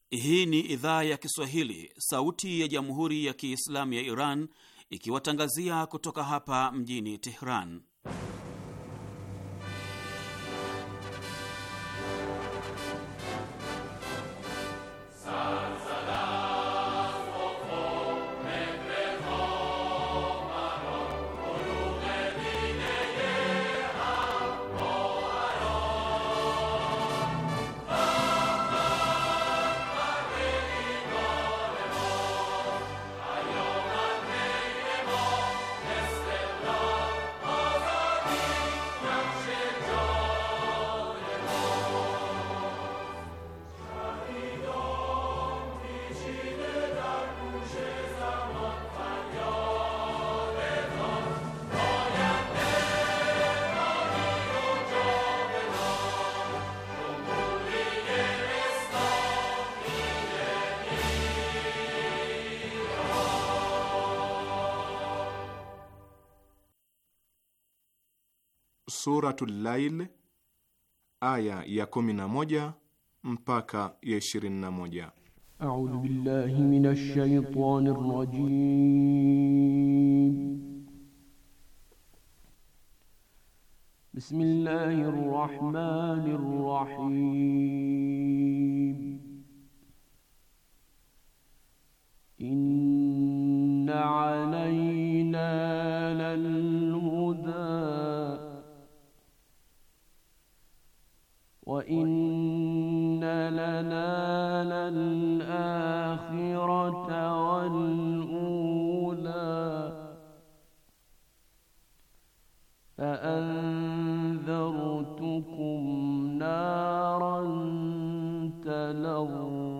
Hii ni idhaa ya Kiswahili, sauti ya Jamhuri ya Kiislamu ya Iran, ikiwatangazia kutoka hapa mjini Tehran. Suratul Lail aya ya 11 mpaka ya 21. A'udhu billahi minash shaitanir rajim. Bismillahir rahmanir rahim. Inna 'alayna lal-huda wa inna lana lal-akhirata wal-ula fa'andhartukum naran talazza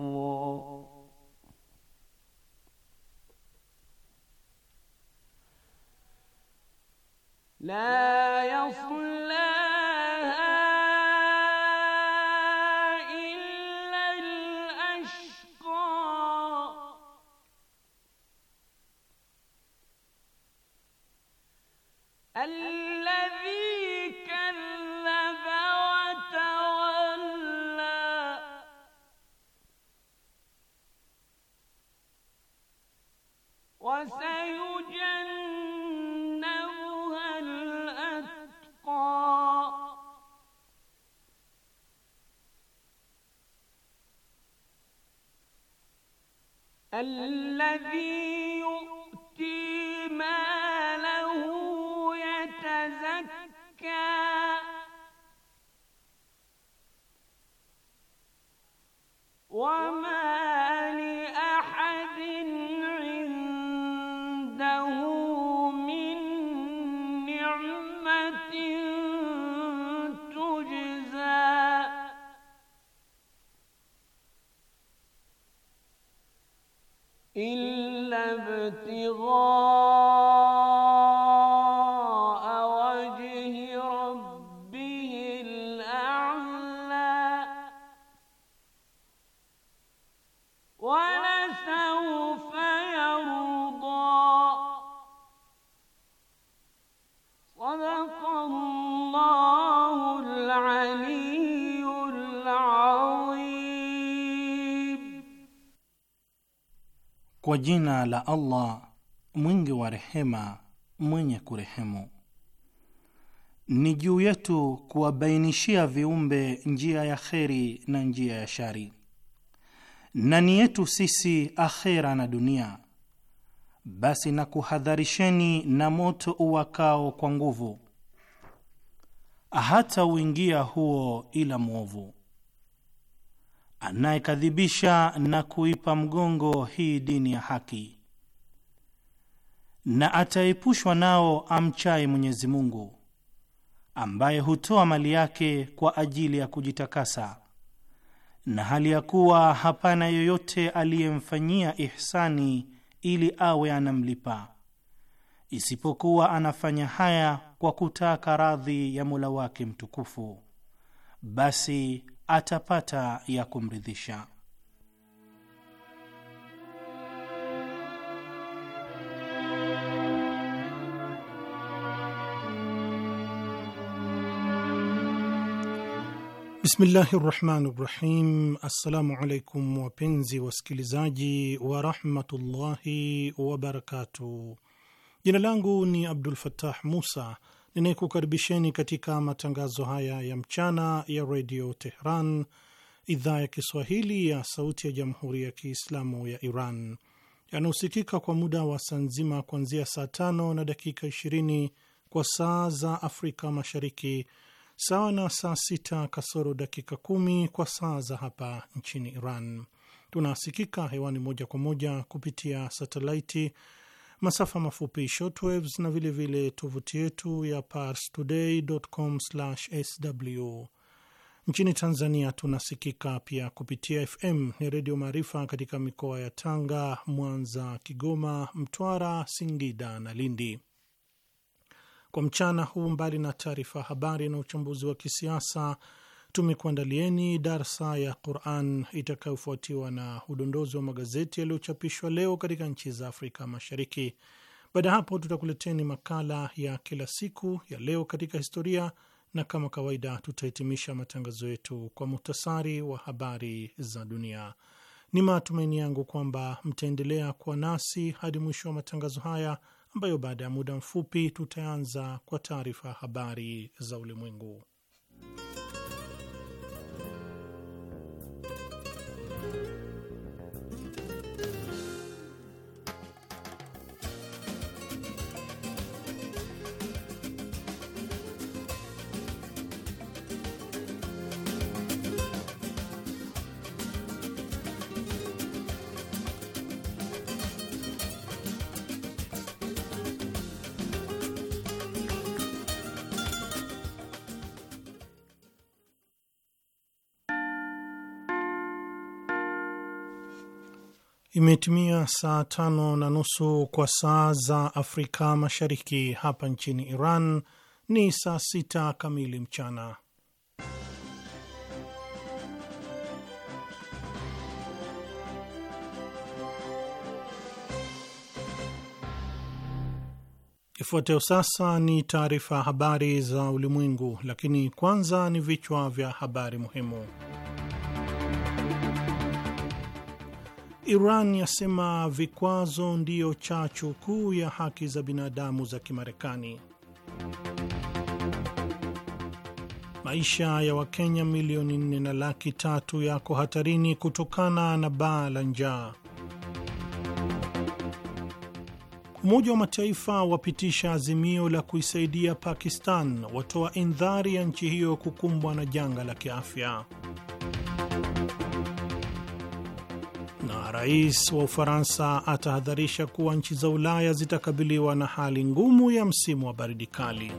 la yaslaha الذي كذب وتولى وسيجنبها الأتقى الذي يؤتي ماله يتزكى وما لأحد عنده من نعمة تجزى إلا ابتغاء وجه ربه الأعلى ولسوف يرضى صدق الله العلي العظيم. Kwa jina la Allah mwingi wa rehema mwenye kurehemu. Ni juu yetu kuwabainishia viumbe njia ya kheri na njia ya shari, na ni yetu sisi akhera na dunia. Basi na kuhadharisheni na moto uwakao kwa nguvu, hata uingia huo ila mwovu, anayekadhibisha na kuipa mgongo hii dini ya haki, na ataepushwa nao amchaye Mwenyezi Mungu, ambaye hutoa mali yake kwa ajili ya kujitakasa, na hali ya kuwa hapana yoyote aliyemfanyia ihsani ili awe anamlipa, isipokuwa anafanya haya kwa kutaka radhi ya Mola wake mtukufu, basi atapata ya kumridhisha. Bismillahi rahmani rahim. Assalamu alaikum wapenzi wasikilizaji warahmatullahi wabarakatuh. Jina langu ni Abdul Fattah Musa ninayekukaribisheni katika matangazo haya ya mchana ya redio Tehran, idhaa ya Kiswahili ya sauti ya jamhuri ya Kiislamu ya Iran, yanayosikika kwa muda wa saa nzima kuanzia saa 5 na dakika 20 kwa saa za Afrika Mashariki, sawa na saa 6 kasoro dakika 10 kwa saa za hapa nchini Iran. Tunasikika hewani moja kwa moja kupitia satelaiti, masafa mafupi shortwaves, na vilevile tovuti yetu ya parstoday.com/sw. Nchini Tanzania tunasikika pia kupitia FM ni Redio Maarifa katika mikoa ya Tanga, Mwanza, Kigoma, Mtwara, Singida na Lindi. Kwa mchana huu, mbali na taarifa habari na uchambuzi wa kisiasa, tumekuandalieni darsa ya Quran itakayofuatiwa na udondozi wa magazeti yaliyochapishwa leo katika nchi za Afrika Mashariki. Baada ya hapo, tutakuleteni makala ya kila siku ya leo katika historia, na kama kawaida tutahitimisha matangazo yetu kwa muhtasari wa habari za dunia. Ni matumaini yangu kwamba mtaendelea kuwa nasi hadi mwisho wa matangazo haya, ambayo baada ya muda mfupi tutaanza kwa taarifa habari za ulimwengu. Imetimia saa 5:30 kwa saa za Afrika Mashariki. Hapa nchini Iran ni saa 6 kamili mchana. Ifuatayo sasa ni taarifa habari za ulimwengu, lakini kwanza ni vichwa vya habari muhimu. Iran yasema vikwazo ndiyo chachu kuu ya haki za binadamu za Kimarekani. Maisha ya Wakenya milioni 4.3 yako hatarini kutokana na baa la njaa. Umoja wa Mataifa wapitisha azimio la kuisaidia Pakistan, watoa indhari ya nchi hiyo kukumbwa na janga la kiafya. Na rais wa Ufaransa atahadharisha kuwa nchi za Ulaya zitakabiliwa na hali ngumu ya msimu wa baridi kali.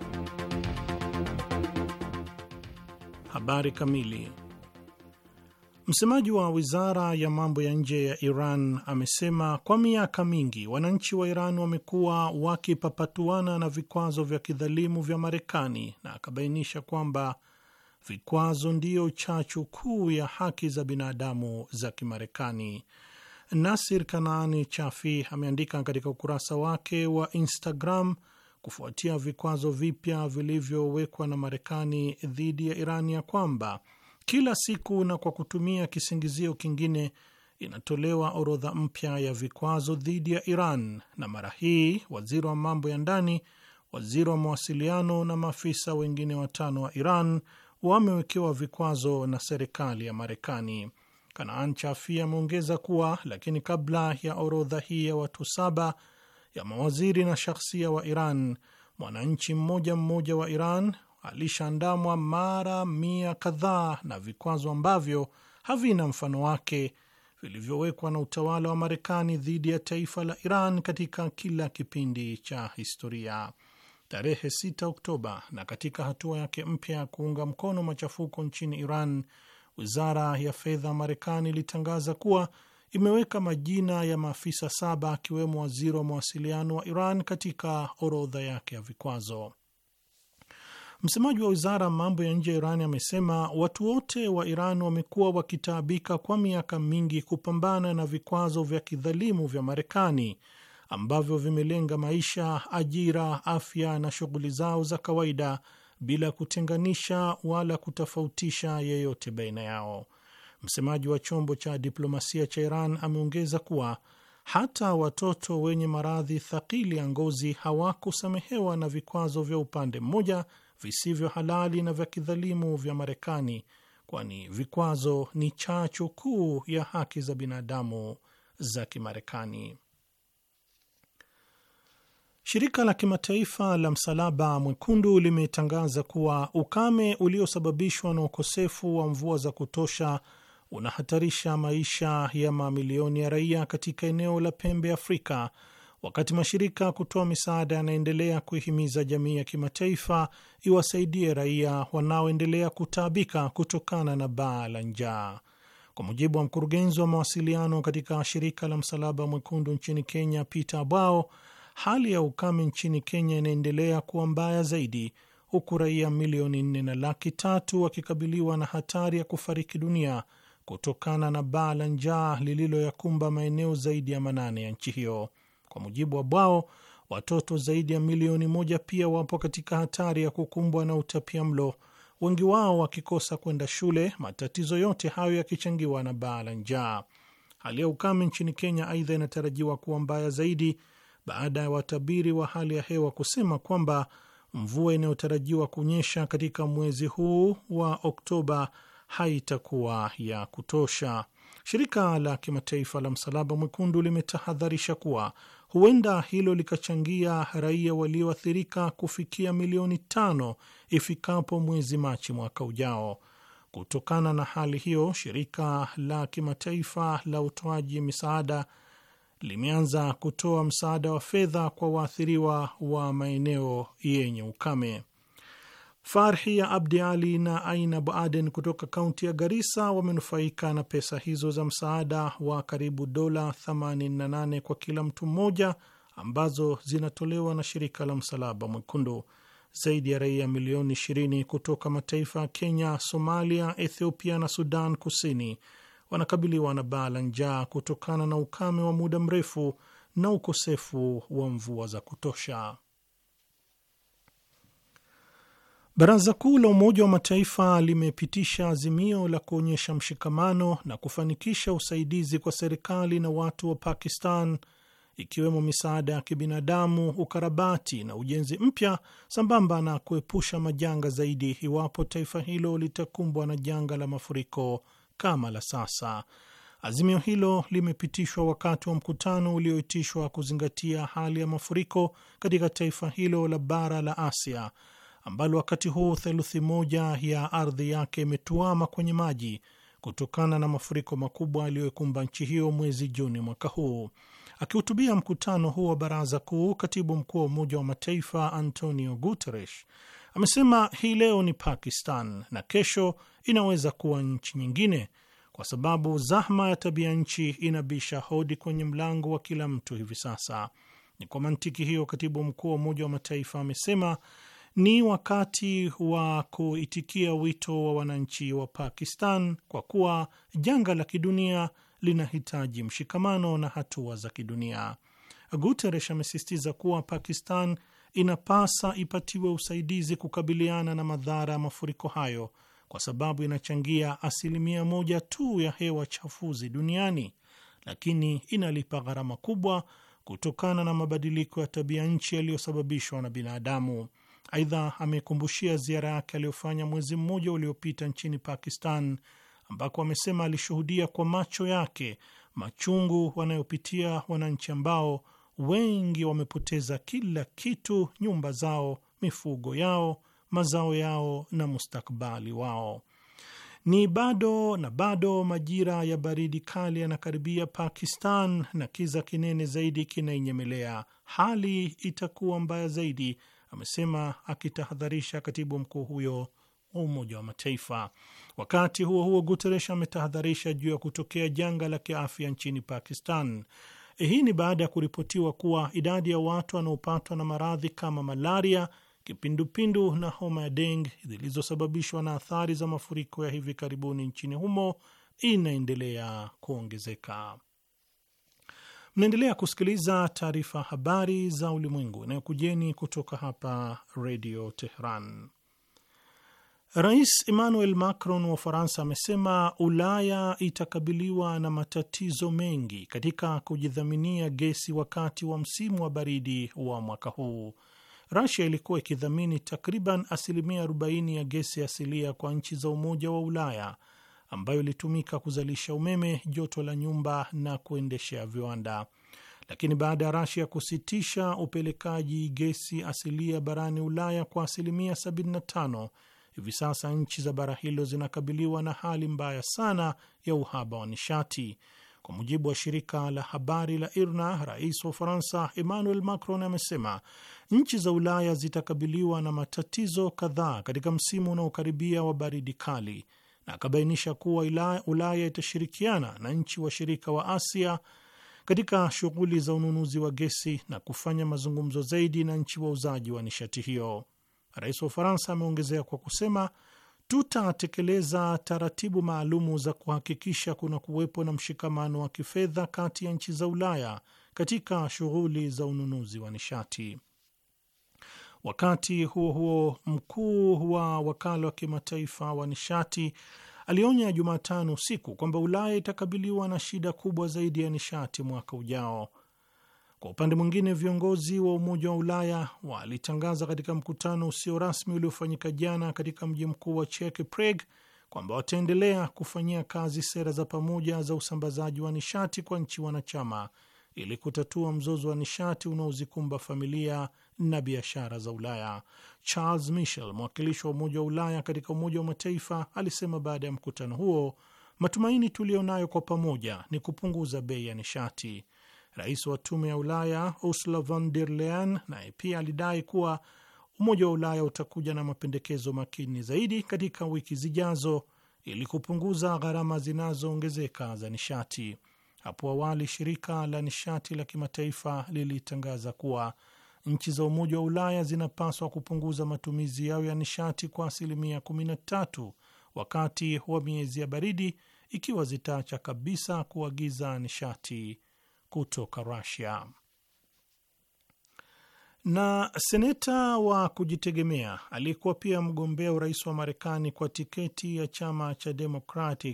Habari kamili. Msemaji wa wizara ya mambo ya nje ya Iran amesema kwa miaka mingi wananchi wa Iran wamekuwa wakipapatuana na vikwazo vya kidhalimu vya Marekani, na akabainisha kwamba vikwazo ndiyo chachu kuu ya haki za binadamu za Kimarekani. Nasir Kanaani Chafi ameandika katika ukurasa wake wa Instagram kufuatia vikwazo vipya vilivyowekwa na Marekani dhidi ya Iran ya kwamba kila siku na kwa kutumia kisingizio kingine inatolewa orodha mpya ya vikwazo dhidi ya Iran, na mara hii waziri wa mambo ya ndani, waziri wa mawasiliano na maafisa wengine 5 wa Iran wamewekewa vikwazo na serikali ya Marekani. Kanaan Chafi ameongeza kuwa lakini kabla ya orodha hii ya watu 7 ya mawaziri na shakhsia wa Iran, mwananchi mmoja mmoja wa Iran alishaandamwa mara 100 kadhaa na vikwazo ambavyo havina mfano wake vilivyowekwa na utawala wa Marekani dhidi ya taifa la Iran katika kila kipindi cha historia. Tarehe 6 Oktoba, na katika hatua yake mpya ya kuunga mkono machafuko nchini Iran, wizara ya fedha Marekani ilitangaza kuwa imeweka majina ya maafisa 7 akiwemo waziri wa mawasiliano wa Iran katika orodha yake ya vikwazo. Msemaji wa wizara ya mambo ya nje ya Iran amesema watu wote wa Iran wamekuwa wakitaabika kwa miaka mingi kupambana na vikwazo vya kidhalimu vya Marekani ambavyo vimelenga maisha, ajira, afya na shughuli zao za kawaida bila kutenganisha wala kutofautisha yeyote baina yao. Msemaji wa chombo cha diplomasia cha Iran ameongeza kuwa hata watoto wenye maradhi thakili ya ngozi hawakusamehewa na vikwazo vya upande mmoja visivyo halali na vya kidhalimu vya Marekani, kwani vikwazo ni chachu kuu ya haki za binadamu za Kimarekani. Shirika la kimataifa la Msalaba Mwekundu limetangaza kuwa ukame uliosababishwa na ukosefu wa mvua za kutosha unahatarisha maisha ya mamilioni ya raia katika eneo la pembe Afrika, wakati mashirika kutoa misaada yanaendelea kuihimiza jamii ya kimataifa iwasaidie raia wanaoendelea kutaabika kutokana na baa la njaa. Kwa mujibu wa mkurugenzi wa mawasiliano katika shirika la Msalaba Mwekundu nchini Kenya, Peter Abao, hali ya ukame nchini Kenya inaendelea kuwa mbaya zaidi, huku raia milioni 4.3 wakikabiliwa na hatari ya kufariki dunia kutokana na baa la njaa lililoyakumba maeneo zaidi ya 8 ya nchi hiyo. Kwa mujibu wa Bwao, watoto zaidi ya milioni 1 pia wapo katika hatari ya kukumbwa na utapiamlo, wengi wao wakikosa kwenda shule, matatizo yote hayo yakichangiwa na baa la njaa. Hali ya ukame nchini Kenya aidha inatarajiwa kuwa mbaya zaidi baada ya watabiri wa hali ya hewa kusema kwamba mvua inayotarajiwa kunyesha katika mwezi huu wa Oktoba haitakuwa ya kutosha. Shirika la kimataifa la Msalaba Mwekundu limetahadharisha kuwa huenda hilo likachangia raia walioathirika kufikia milioni 5 ifikapo mwezi Machi mwaka ujao. Kutokana na hali hiyo, shirika la kimataifa la utoaji misaada limeanza kutoa msaada wa fedha kwa waathiriwa wa maeneo yenye ukame. Farhi Abdi Ali na Ainab Aden kutoka kaunti ya Garissa wamenufaika na pesa hizo za msaada wa karibu dola 88 kwa kila mtu mmoja ambazo zinatolewa na shirika la Msalaba Mwekundu. Zaidi ya raia milioni 20 kutoka mataifa ya Kenya, Somalia, Ethiopia na Sudan Kusini wanakabiliwa na baa la njaa kutokana na ukame wa muda mrefu na ukosefu wa mvua za kutosha. Baraza Kuu la Umoja wa Mataifa limepitisha azimio la kuonyesha mshikamano na kufanikisha usaidizi kwa serikali na watu wa Pakistan, ikiwemo misaada ya kibinadamu, ukarabati na ujenzi mpya, sambamba na kuepusha majanga zaidi iwapo taifa hilo litakumbwa na janga la mafuriko kama la sasa. Azimio hilo limepitishwa wakati wa mkutano ulioitishwa kuzingatia hali ya mafuriko katika taifa hilo la bara la Asia, ambalo wakati huu theluthi moja ya ardhi yake imetuama kwenye maji kutokana na mafuriko makubwa yaliyoikumba nchi hiyo mwezi Juni mwaka huu. Akihutubia mkutano huo wa baraza kuu, katibu mkuu wa Umoja wa Mataifa Antonio Guterres amesema hii leo ni Pakistan na kesho inaweza kuwa nchi nyingine, kwa sababu zahma ya tabia nchi inabisha hodi kwenye mlango wa kila mtu hivi sasa. Ni kwa mantiki hiyo, katibu mkuu wa Umoja wa Mataifa amesema ni wakati wa kuitikia wito wa wananchi wa Pakistan, kwa kuwa janga la kidunia linahitaji mshikamano na hatua za kidunia. Guterres amesisitiza kuwa Pakistan inapasa ipatiwe usaidizi kukabiliana na madhara ya mafuriko hayo, kwa sababu inachangia 1% tu ya hewa chafuzi duniani, lakini inalipa gharama kubwa kutokana na mabadiliko ya tabia nchi yaliyosababishwa na binadamu. Aidha, amekumbushia ziara yake aliyofanya mwezi mmoja uliopita nchini Pakistan, ambako amesema alishuhudia kwa macho yake machungu wanayopitia wananchi ambao wengi wamepoteza kila kitu: nyumba zao, mifugo yao, mazao yao na mustakabali wao. Ni bado majira ya baridi kali yanakaribia Pakistan na kiza kinene zaidi kinainyemelea. Hali itakuwa mbaya zaidi, amesema, akitahadharisha katibu mkuu huyo wa Umoja wa Mataifa. Wakati huo huo, Guterres ametahadharisha juu ya kutokea janga la kiafya nchini Pakistan. Hii ni baada ya kuripotiwa kuwa idadi ya watu wanaopatwa na maradhi kama malaria, kipindupindu na homa ya dengue zilizosababishwa na athari za mafuriko ya hivi karibuni nchini humo inaendelea kuongezeka. Mnaendelea kusikiliza taarifa habari za ulimwengu inayokujeni kutoka hapa Radio Tehran. Rais Emmanuel Macron wa Ufaransa amesema Ulaya itakabiliwa na matatizo mengi katika kujidhaminia gesi wakati wa msimu wa baridi wa mwaka huu. Russia ilikuwa ikidhamini takriban asilimia 40 ya gesi asilia kwa nchi za Umoja wa Ulaya, ambayo ilitumika kuzalisha umeme, joto la nyumba na kuendeshea viwanda. Lakini baada ya Russia kusitisha upelekaji gesi asilia barani Ulaya kwa asilimia 75, hivi sasa nchi za bara hilo zinakabiliwa na hali mbaya sana ya uhaba wa nishati. Kwa mujibu wa shirika la habari la IRNA, rais wa Ufaransa Emmanuel Macron amesema nchi za Ulaya zitakabiliwa na matatizo kadhaa katika msimu unaokaribia wa baridi kali, na akabainisha kuwa Ulaya itashirikiana na nchi washirika wa Asia katika shughuli za ununuzi wa gesi na kufanya mazungumzo zaidi na nchi wauzaji wa nishati hiyo. Rais wa Ufaransa ameongezea kwa kusema, tutatekeleza taratibu maalumu za kuhakikisha kuna kuwepo na mshikamano wa kifedha kati ya nchi za Ulaya katika shughuli za ununuzi wa nishati. Wakati huo huo, mkuu wa wakala wa kimataifa wa nishati alionya Jumatano usiku kwamba Ulaya itakabiliwa na shida kubwa zaidi ya nishati mwaka ujao. Kwa upande mwingine, viongozi wa Umoja wa Ulaya walitangaza katika mkutano usio rasmi uliofanyika jana katika mji mkuu wa Czech, Prague, kwamba wataendelea kufanyia kazi sera za pamoja za usambazaji wa nishati kwa nchi wanachama ili kutatua mzozo wa nishati unaozikumba familia na biashara za Ulaya. Charles Michel, mwakilishi wa Umoja wa Ulaya katika Umoja wa Mataifa, alisema baada ya mkutano huo, matumaini tulionayo kwa pamoja ni kupunguza bei ya nishati. Rais wa Tume ya Ulaya Ursula von der Leyen naye pia alidai kuwa Umoja wa Ulaya utakuja na mapendekezo makini zaidi katika wiki zijazo ili kupunguza gharama zinazoongezeka za nishati. Hapo awali shirika la nishati la kimataifa lilitangaza kuwa nchi za Umoja wa Ulaya zinapaswa kupunguza matumizi yao ya nishati kwa asilimia 13 wakati wa miezi ya baridi, ikiwa zitaacha kabisa kuagiza nishati kutoka Russia. Na seneta wa kujitegemea aliyekuwa pia mgombea urais wa Marekani kwa tiketi ya chama cha Democratic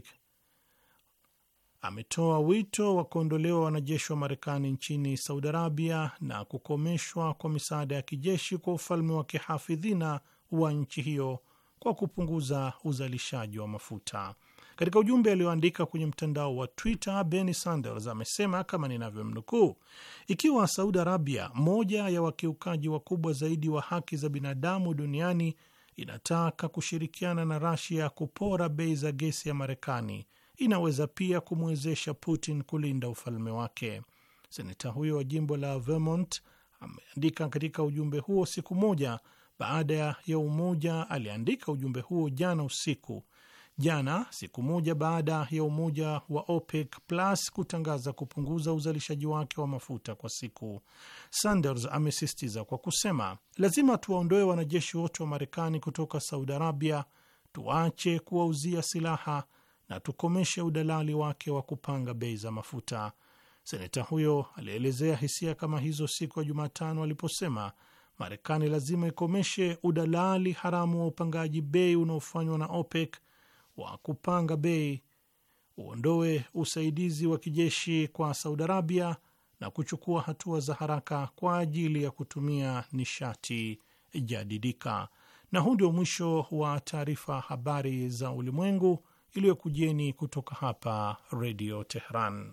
ametoa wito wa kuondolewa wanajeshi wa Marekani nchini Saudi Arabia na kukomeshwa kwa misaada ya kijeshi kwa ufalme wa kihafidhina wa nchi hiyo kwa kupunguza uzalishaji wa mafuta. Katika ujumbe alioandika kwenye mtandao wa Twitter, Bernie Sanders amesema kama ninavyomnukuu, ikiwa Saudi Arabia, moja ya wakiukaji wakubwa zaidi wa haki za binadamu duniani, inataka kushirikiana na Russia kupora bei za gesi ya Marekani, inaweza pia kumwezesha Putin kulinda ufalme wake. Seneta huyo wa jimbo la Vermont ameandika katika ujumbe huo siku moja baada ya Umoja aliandika ujumbe huo jana usiku. Siku moja baada ya Umoja wa OPEC Plus kutangaza kupunguza uzalishaji wake wa mafuta kwa siku. Sanders amesisitiza kwa kusema, lazima tuwaondoe wanajeshi wote wa Marekani kutoka Saudi Arabia, tuache kuwauzia silaha na tukomeshe udalali wake wa kupanga bei za mafuta. Seneta huyo alielezea hisia kama hizo siku ya Jumatano aliposema Marekani lazima ikomeshe udalali haramu wa upangaji bei unaofanywa na OPEC wa kupanga bei, uondoe usaidizi wa kijeshi kwa Saudi Arabia na kuchukua hatua za haraka kwa ajili ya kutumia nishati jadidika. Na huu ndio mwisho wa taarifa habari za ulimwengu iliyokujieni kutoka hapa Radio Tehran.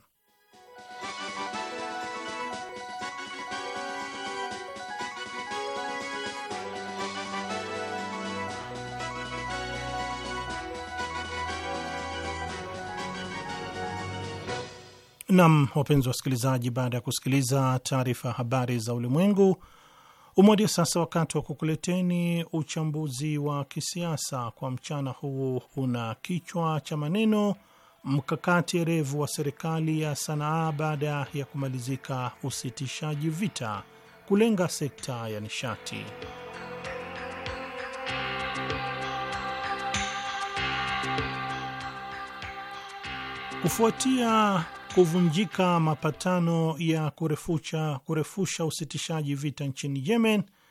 Nam, wapenzi wasikilizaji, baada ya kusikiliza taarifa habari za ulimwengu, umewadia sasa wakati wa kukuleteni uchambuzi wa kisiasa kwa mchana huu. Una kichwa cha maneno mkakati erevu wa serikali ya Sanaa baada ya kumalizika usitishaji vita kulenga sekta ya nishati. Kufuatia kuvunjika mapatano ya kurefusha usitishaji vita nchini Yemen,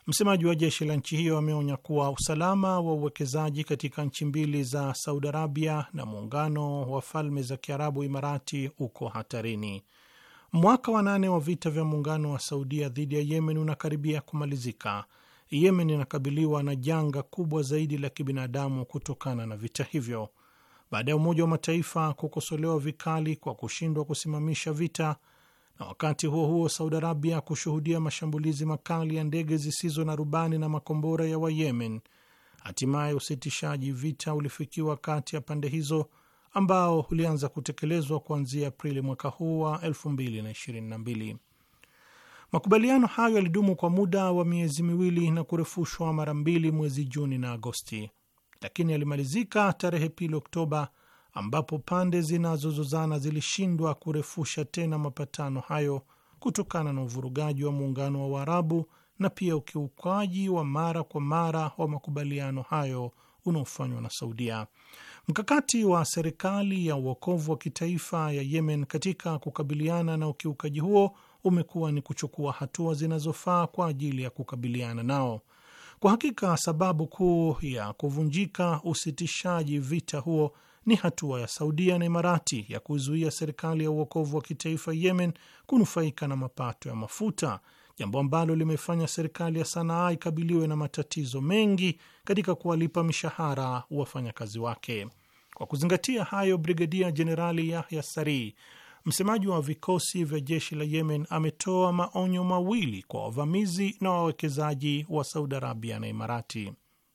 Msemaji wa jeshi la nchi hiyo ameonya kuwa usalama wa uwekezaji katika nchi mbili za Saudi Arabia na Muungano wa Falme za Kiarabu Imarati uko hatarini. Mwaka wa 8 wa vita vya muungano wa Saudia dhidi ya Yemen unakaribia kumalizika. Yemen inakabiliwa na janga kubwa zaidi la kibinadamu kutokana na vita hivyo. Baada ya Umoja wa Mataifa kukosolewa vikali kwa kushindwa kusimamisha vita, na wakati huo huo Saudi Arabia kushuhudia mashambulizi makali ya ndege zisizo na rubani na makombora ya Wayemen, hatimaye usitishaji vita ulifikiwa kati ya pande hizo ambao ulianza kutekelezwa kuanzia Aprili mwaka huu wa 2022. Makubaliano hayo yalidumu kwa muda wa miezi miwili na kurefushwa mara 2 mwezi Juni na Agosti, lakini yalimalizika tarehe 2 Oktoba ambapo pande zinazozozana zilishindwa kurefusha tena mapatano hayo kutokana na uvurugaji wa muungano wa Waarabu na pia ukiukaji wa mara kwa mara wa makubaliano hayo unaofanywa na Saudia. Mkakati wa serikali ya uokovu wa kitaifa ya Yemen katika kukabiliana na ukiukaji huo umekuwa ni kuchukua hatua zinazofaa kwa ajili ya kukabiliana nao. Kwa hakika, sababu kuu ya kuvunjika usitishaji vita huo ni hatua ya Saudia na Imarati ya kuzuia serikali ya uokovu wa kitaifa Yemen kunufaika na mapato ya mafuta, jambo ambalo limefanya serikali ya Sanaa ikabiliwe na matatizo mengi katika kuwalipa mishahara wafanyakazi wake. Kwa kuzingatia hayo, Brigedia Jenerali Yahya Sari, msemaji wa vikosi vya jeshi la Yemen, ametoa maonyo mawili kwa wavamizi na wawekezaji wa Saudi Arabia na Imarati.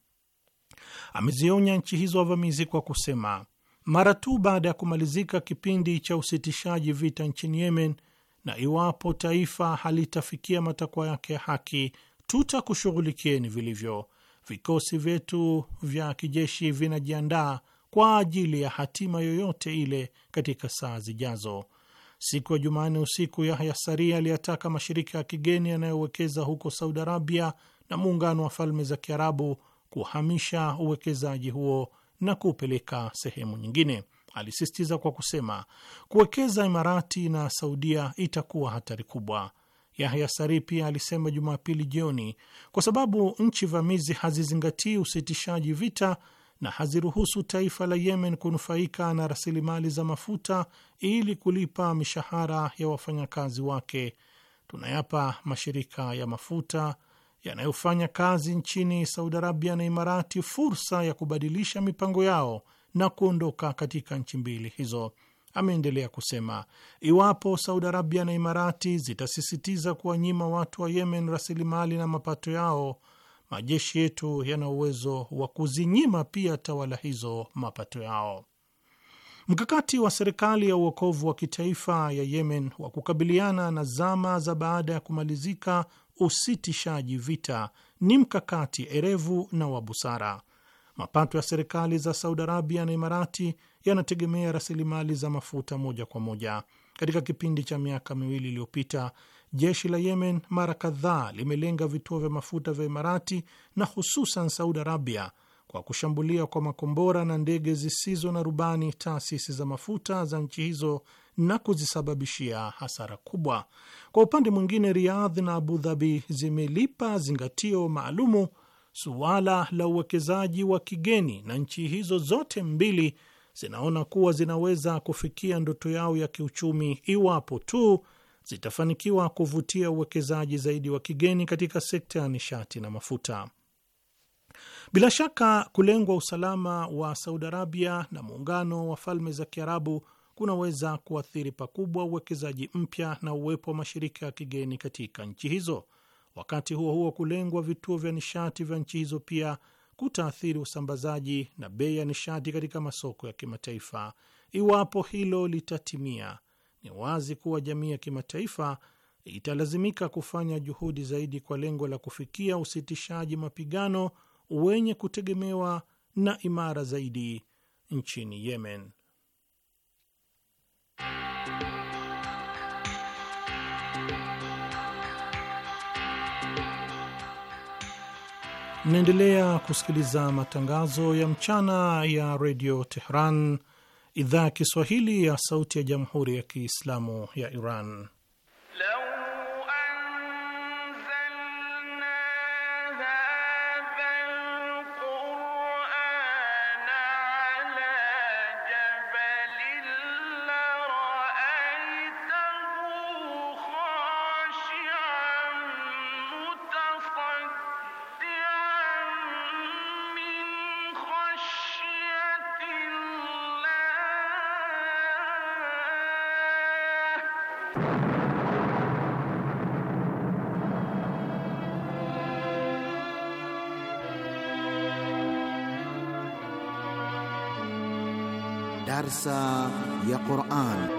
Amezionya nchi hizo wavamizi kwa kusema, mara tu baada ya kumalizika kipindi cha usitishaji vita nchini Yemen, na iwapo taifa halitafikia matakwa yake ya haki, tutakushughulikieni vilivyo. Vikosi vyetu vya kijeshi vinajiandaa kwa ajili ya hatima yoyote ile katika saa zijazo. Siku ya Jumanne usiku, Yahya Sari aliyataka mashirika ya kigeni yanayowekeza huko Saudi Arabia na Muungano wa Falme za Kiarabu kuhamisha uwekezaji huo na kupeleka sehemu nyingine. Alisisitiza kwa kusema, kuwekeza Imarati na Saudia itakuwa hatari kubwa. Yahya Sari pia alisema Jumapili jioni, kwa sababu nchi vamizi hazizingatii usitishaji vita na haziruhusu taifa la Yemen kunufaika na rasilimali za mafuta ili kulipa mishahara ya wafanyakazi wake, tunayapa mashirika ya mafuta yanayofanya kazi nchini Saudi Arabia na Imarati fursa ya kubadilisha mipango yao na kuondoka katika nchi mbili hizo. Ameendelea kusema, iwapo Saudi Arabia na Imarati zitasisitiza kuwanyima watu wa Yemen rasilimali na mapato yao, majeshi yetu yana uwezo wa kuzinyima pia tawala hizo mapato yao. Mkakati wa serikali ya uokovu wa kitaifa ya Yemen wa kukabiliana na zama za baada ya kumalizika usitishaji vita ni mkakati erevu na wa busara. Mapato ya serikali za Saudi Arabia na Imarati yanategemea rasilimali za mafuta moja kwa moja. Katika kipindi cha miaka miwili iliyopita, jeshi la Yemen mara kadhaa limelenga vituo vya mafuta vya Imarati na hususan Saudi Arabia kwa kushambulia kwa makombora na ndege zisizo na rubani taasisi za mafuta za nchi hizo na kuzisababishia hasara kubwa. Kwa upande mwingine, Riyadh na Abu Dhabi zimelipa zingatio maalumu suala la uwekezaji wa kigeni, na nchi hizo zote mbili zinaona kuwa zinaweza kufikia ndoto yao ya kiuchumi iwapo tu zitafanikiwa kuvutia uwekezaji zaidi wa kigeni katika sekta ya nishati na mafuta. Bila shaka, kulengwa usalama wa Saudi Arabia na Muungano wa Falme za Kiarabu kunaweza kuathiri pakubwa uwekezaji mpya na uwepo wa mashirika ya kigeni katika nchi hizo. Wakati huo huo, kulengwa vituo vya nishati vya nchi hizo pia kutaathiri usambazaji na bei ya nishati katika masoko ya kimataifa. Iwapo hilo litatimia, ni wazi kuwa jamii ya kimataifa italazimika kufanya juhudi zaidi kwa lengo la kufikia usitishaji mapigano wenye kutegemewa na imara zaidi nchini Yemen. Mnaendelea kusikiliza matangazo ya mchana ya Redio Tehran, idhaa ya Kiswahili ya Sauti ya Jamhuri ya Kiislamu ya Iran. Darsa ya Quran.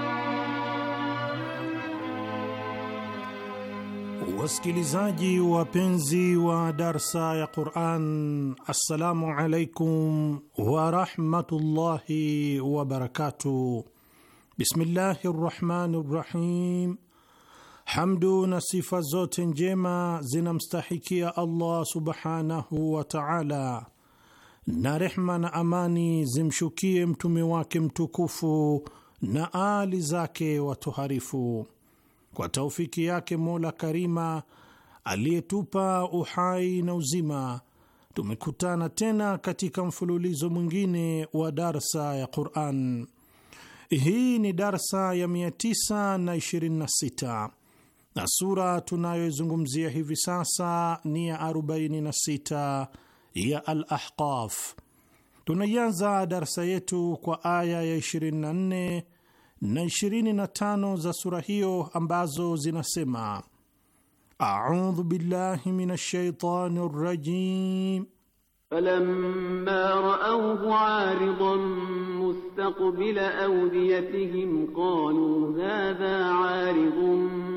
Wasikilizaji wapenzi wa Darsa ya Quran, assalamu alaikum wa rahmatullahi wa barakatuh. Bismillahir Rahmanir Rahim. Hamdu na sifa zote njema zinamstahikia Allah subhanahu wa ta'ala, na rehma na amani zimshukie mtume wake mtukufu na ali zake watoharifu. Kwa taufiki yake Mola Karima aliyetupa uhai na uzima, tumekutana tena katika mfululizo mwingine wa darsa ya Qur'an. Hii ni darsa ya 926 na sura tunayozungumzia hivi sasa ni ya 46 ya Al-Ahqaf. Tunaianza darsa yetu kwa aya ya 24 na 25 za sura hiyo ambazo zinasema: A'udhu billahi minash shaitanir rajim. Falamma ra'awhu 'aridan mustaqbila awdiyatihim qalu hadha 'aridun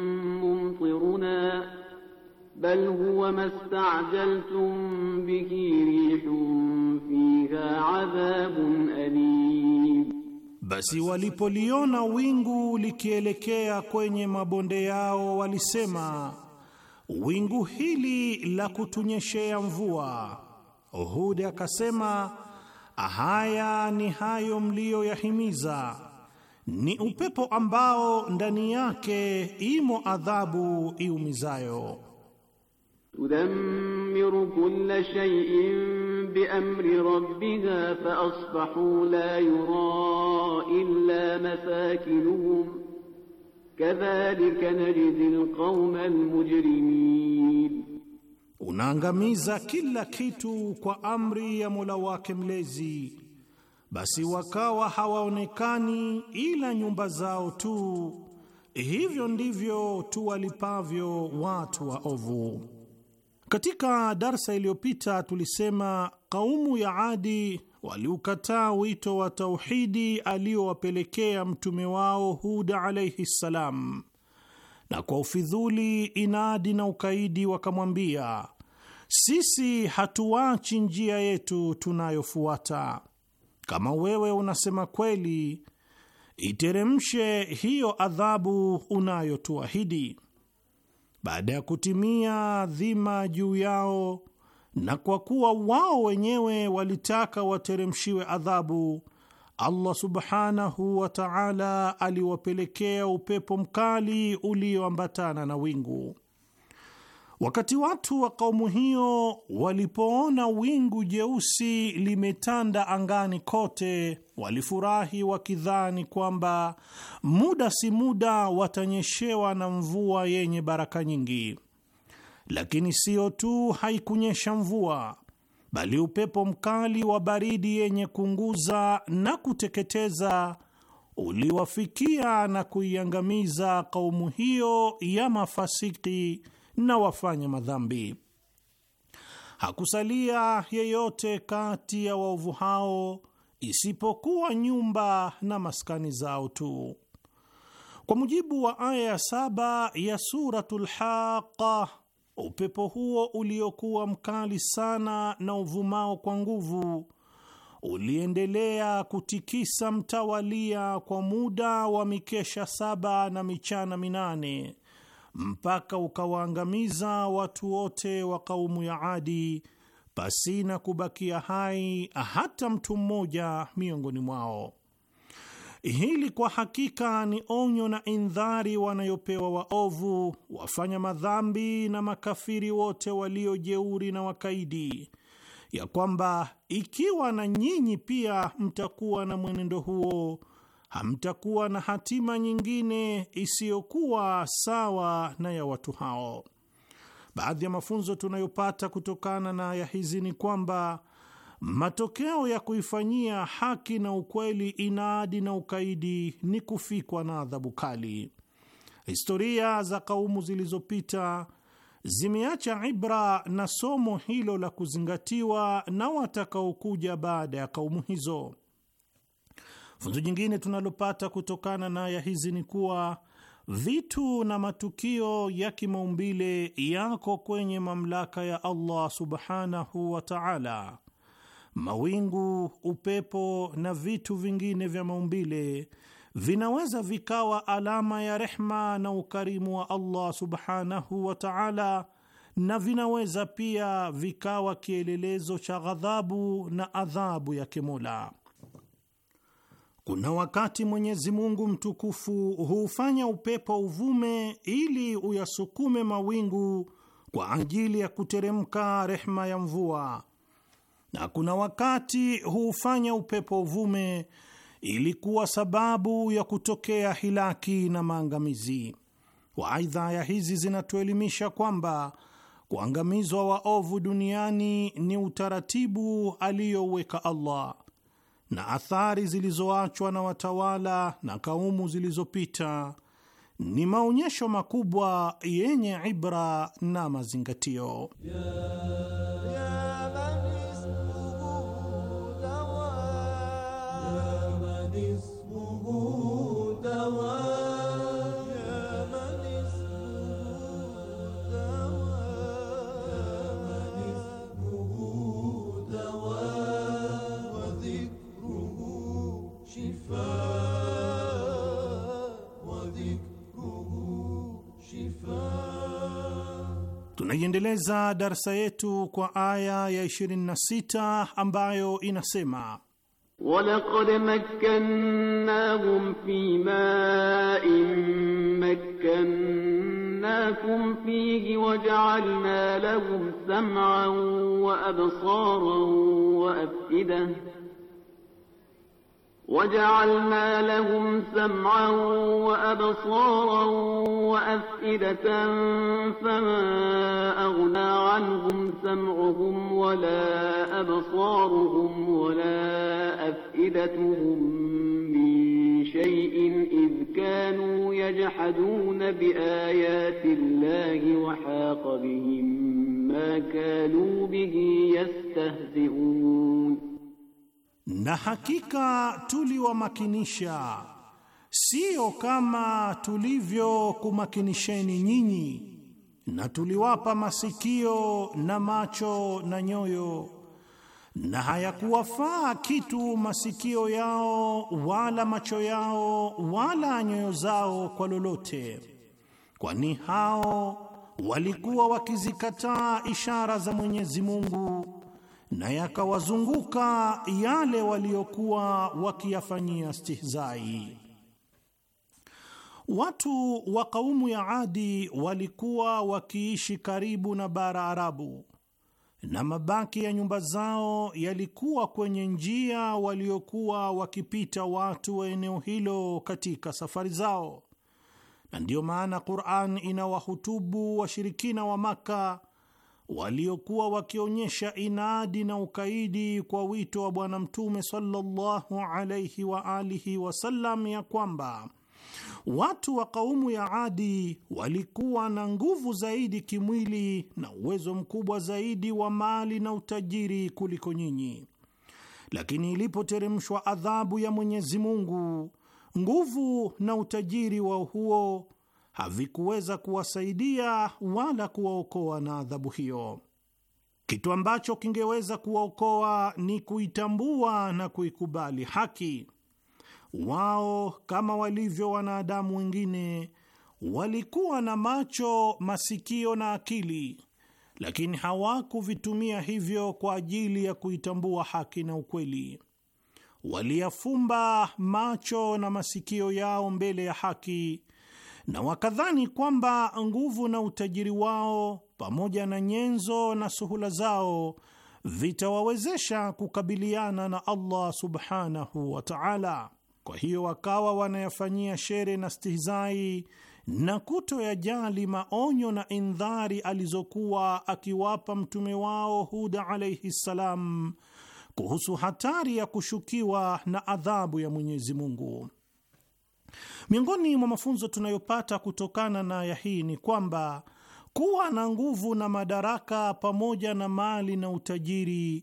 mumtiruna bal huwa masta'jaltum bihi rihun fiha 'adhabun alim. Basi walipoliona wingu likielekea kwenye mabonde yao walisema, wingu hili la kutunyeshea mvua. Hud akasema, haya ni hayo mliyoyahimiza, ni upepo ambao ndani yake imo adhabu iumizayo. Tudammiru kulla shay'in biamri rabbiha fa asbahu la yura illa masakinuhum kadhalika najzi alqawma almujrimin. Unaangamiza kila kitu kwa amri ya Mola wake mlezi, basi wakawa hawaonekani ila nyumba zao tu. Hivyo ndivyo tuwalipavyo watu waovu. Katika darsa iliyopita tulisema kaumu ya Adi waliukataa wito wa tauhidi aliowapelekea mtume wao Hud alayhi salam, na kwa ufidhuli, inadi na ukaidi wakamwambia, sisi hatuachi njia yetu tunayofuata. Kama wewe unasema kweli, iteremshe hiyo adhabu unayotuahidi. Baada ya kutimia dhima juu yao, na kwa kuwa wao wenyewe walitaka wateremshiwe adhabu, Allah subhanahu wa ta'ala aliwapelekea upepo mkali ulioambatana na wingu. Wakati watu wa kaumu hiyo walipoona wingu jeusi limetanda angani kote, walifurahi wakidhani kwamba muda si muda watanyeshewa na mvua yenye baraka nyingi. Lakini sio tu haikunyesha mvua, bali upepo mkali wa baridi yenye kunguza na kuteketeza uliwafikia na kuiangamiza kaumu hiyo ya mafasiki na wafanya madhambi. Hakusalia yeyote kati ya waovu hao isipokuwa nyumba na maskani zao tu. Kwa mujibu wa aya ya 7 ya suratul Haqa, upepo huo uliokuwa mkali sana na uvumao kwa nguvu uliendelea kutikisa mtawalia kwa muda wa mikesha 7 na michana 8 mpaka ukawaangamiza watu wote wa kaumu ya Adi pasina kubakia hai hata mtu mmoja miongoni mwao. Hili kwa hakika ni onyo na indhari wanayopewa waovu, wafanya madhambi na makafiri wote waliojeuri na wakaidi, ya kwamba ikiwa na nyinyi pia mtakuwa na mwenendo huo, hamtakuwa na hatima nyingine isiyokuwa sawa na ya watu hao. Baadhi ya mafunzo tunayopata kutokana na aya hizi ni kwamba matokeo ya kuifanyia haki na ukweli inadi na ukaidi ni kufikwa na adhabu kali. Historia za kaumu zilizopita zimeacha ibra na somo hilo la kuzingatiwa na watakaokuja baada ya kaumu hizo. Funzo jingine tunalopata kutokana na aya hizi ni kuwa vitu na matukio ya kimaumbile yako kwenye mamlaka ya Allah subhanahu wa ta'ala. Mawingu, upepo na vitu vingine vya maumbile vinaweza vikawa alama ya rehma na ukarimu wa Allah subhanahu wa ta'ala, na vinaweza pia vikawa kielelezo cha ghadhabu na adhabu ya Mola. Kuna wakati Mwenyezi Mungu mtukufu huufanya upepo uvume ili uyasukume mawingu kwa ajili ya kuteremka rehma ya mvua, na kuna wakati huufanya upepo uvume ili kuwa sababu ya kutokea hilaki na maangamizi. Aidha, aya hizi zinatuelimisha kwamba kuangamizwa waovu duniani ni utaratibu aliyouweka Allah, na athari zilizoachwa na watawala na kaumu zilizopita ni maonyesho makubwa yenye ibra na mazingatio. Tunaiendeleza darsa yetu kwa aya ya 26 ambayo inasema: وَلَقَدْ مَكَّنَّاهُمْ فِي مَاءٍ مَكَّنَّاكُمْ فِيهِ وَجَعَلْنَا لَهُمْ سَمْعًا وَأَبْصَارًا وَأَفْئِدَةً فَمَا أَغْنَى عَنْهُمْ سَمْعُهُمْ وَلَا أَبْصَارُهُمْ وَلَا أَفْئِدَتُهُم مِّن شَيْءٍ إِذْ كَانُوا يَجْحَدُونَ بِآيَاتِ اللَّهِ وَحَاقَ بِهِم مَّا كَانُوا بِهِ يَسْتَهْزِئُونَ. Na hakika tuliwamakinisha, sio kama tulivyokumakinisheni nyinyi, na tuliwapa masikio na macho na nyoyo, na hayakuwafaa kitu masikio yao wala macho yao wala nyoyo zao kwa lolote, kwani hao walikuwa wakizikataa ishara za Mwenyezi Mungu na yakawazunguka yale waliokuwa wakiyafanyia stihzai. Watu wa kaumu ya Adi walikuwa wakiishi karibu na bara Arabu, na mabaki ya nyumba zao yalikuwa kwenye njia waliokuwa wakipita watu wa eneo hilo katika safari zao, na ndiyo maana Qur'an inawahutubu washirikina wa Maka waliokuwa wakionyesha inadi na ukaidi kwa wito wa Bwana Mtume sallallahu alayhi wa alihi wasallam, ya kwamba watu wa kaumu ya Adi walikuwa na nguvu zaidi kimwili na uwezo mkubwa zaidi wa mali na utajiri kuliko nyinyi, lakini ilipoteremshwa adhabu ya Mwenyezi Mungu, nguvu na utajiri wa huo havikuweza kuwasaidia wala kuwaokoa na adhabu hiyo. Kitu ambacho kingeweza kuwaokoa ni kuitambua na kuikubali haki. Wao kama walivyo wanadamu wengine walikuwa na macho, masikio na akili, lakini hawakuvitumia hivyo kwa ajili ya kuitambua haki na ukweli. Waliyafumba macho na masikio yao mbele ya haki, na wakadhani kwamba nguvu na utajiri wao pamoja na nyenzo na suhula zao vitawawezesha kukabiliana na Allah subhanahu wa ta'ala. Kwa hiyo wakawa wanayafanyia shere na stihzai na kutoyajali maonyo na indhari alizokuwa akiwapa mtume wao Huda alayhi salam kuhusu hatari ya kushukiwa na adhabu ya Mwenyezi Mungu. Miongoni mwa mafunzo tunayopata kutokana na aya hii ni kwamba kuwa na nguvu na madaraka pamoja na mali na utajiri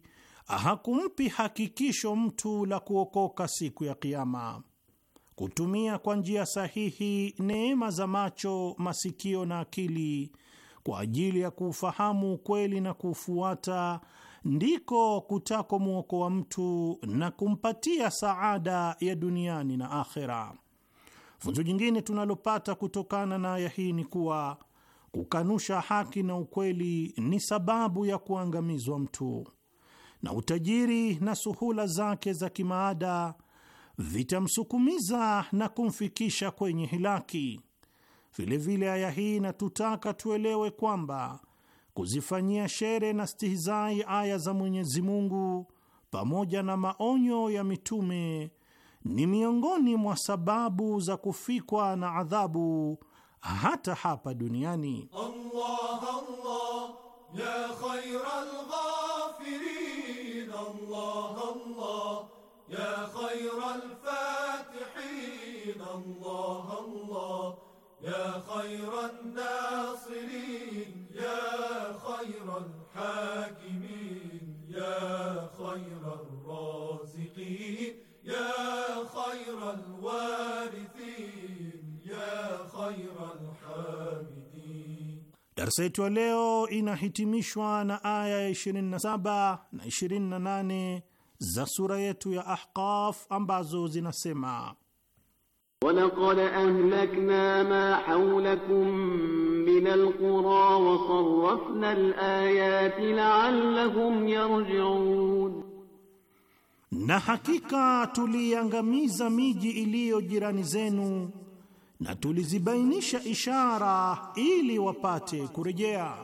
hakumpi hakikisho mtu la kuokoka siku ya Kiyama. Kutumia kwa njia sahihi neema za macho, masikio na akili kwa ajili ya kuufahamu ukweli na kuufuata ndiko kutako muokoa mtu na kumpatia saada ya duniani na akhera. Funzo jingine tunalopata kutokana na aya hii ni kuwa kukanusha haki na ukweli ni sababu ya kuangamizwa mtu, na utajiri na suhula zake za kimaada vitamsukumiza na kumfikisha kwenye hilaki. Vilevile aya hii inatutaka tuelewe kwamba kuzifanyia shere na stihizai aya za Mwenyezi Mungu pamoja na maonyo ya mitume ni miongoni mwa sababu za kufikwa na adhabu hata hapa duniani. Allah, Allah, ya khayral ghafirin, Allah, Allah, ya khayral fatihin, Allah, Allah, ya khayran nasirin, ya khayral hakimin, ya khayral raziqin, ya khayral warithin, ya khayral hamidin. Darsa yetu ya leo inahitimishwa na aya ya 27 na 28 za sura yetu ya Ahqaf ambazo zinasema: وَلَقَدْ أَهْلَكْنَا مَا حَوْلَكُمْ مِنَ الْقُرَى وَصَرَّفْنَا الْآيَاتِ لَعَلَّهُمْ يَرْجِعُونَ, na hakika tuliangamiza miji iliyo jirani zenu na tulizibainisha ishara ili wapate kurejea.